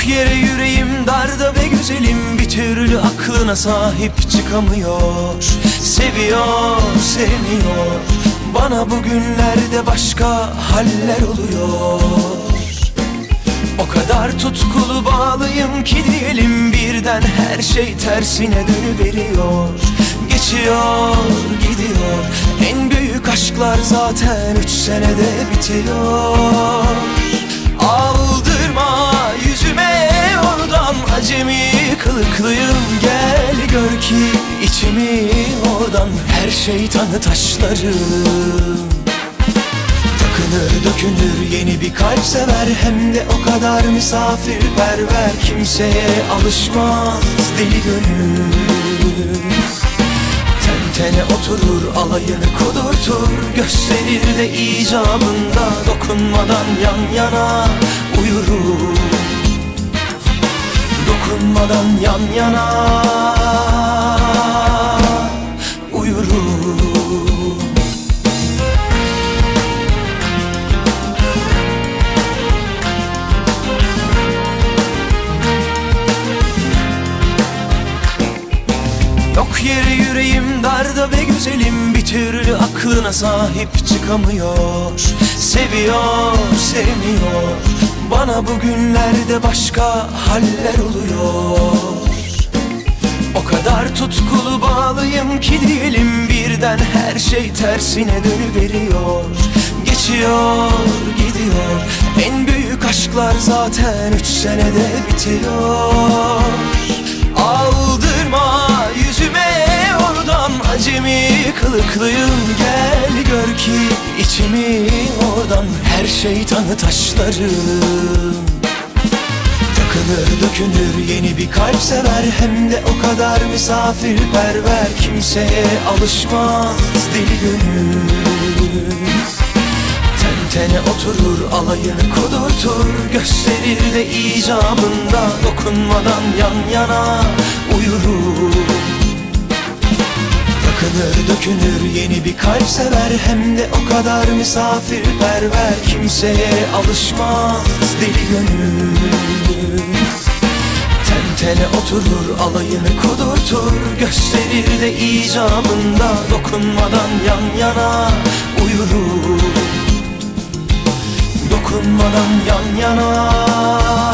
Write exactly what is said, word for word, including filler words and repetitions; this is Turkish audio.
Yok yere yüreğim darda be güzelim, bir türlü aklına sahip çıkamıyor. Seviyor, sevmiyor, bana bugünlerde başka haller oluyor. O kadar tutkulu bağlıyım ki diyelim, birden her şey tersine dönüveriyor. Geçiyor, gidiyor, en büyük aşklar zaten üç senede bitiyor. Aldırma yüzüme oradan, acemi kılıklıyım, gel gör ki içimi oradan her şeytanı taşlarım. Takılır dökünür yeni bir kalp sever, hem de o kadar misafirperver, kimseye alışmaz deli gönül. Tene oturur, alayını kudurtur, gösterir de icabında, dokunmadan yan yana uyurum. Dokunmadan yan yana uyurum. Yok yere yüreğim darda be güzelim, bir türlü aklına sahip çıkamıyor. Seviyor, sevmiyor, bana bugünlerde başka haller oluyor. O kadar tutkulu bağlıyım ki diyelim, birden her şey tersine dönüveriyor. Geçiyor, gidiyor, en büyük aşklar zaten üç senede bitiyor. Aldırma yüzüme oradan, acemi kılıklıyım, gel gör ki içimi oradan her şeytanı taşlarım. Takılır dökünür yeni bir kalp sever, hem de o kadar misafirperver, kimseye alışmaz deli gönül. Tene oturur, alayını kudurtur, gösterir de icabında, dokunmadan yan yana uyurum. Takılır dökünür yeni bir kalp sever, hem de o kadar misafirperver, kimseye alışmaz deli gönül. Tene oturur, alayını kudurtur, gösterir de icabında, dokunmadan yan yana uyurum. Dokunmadan yan yana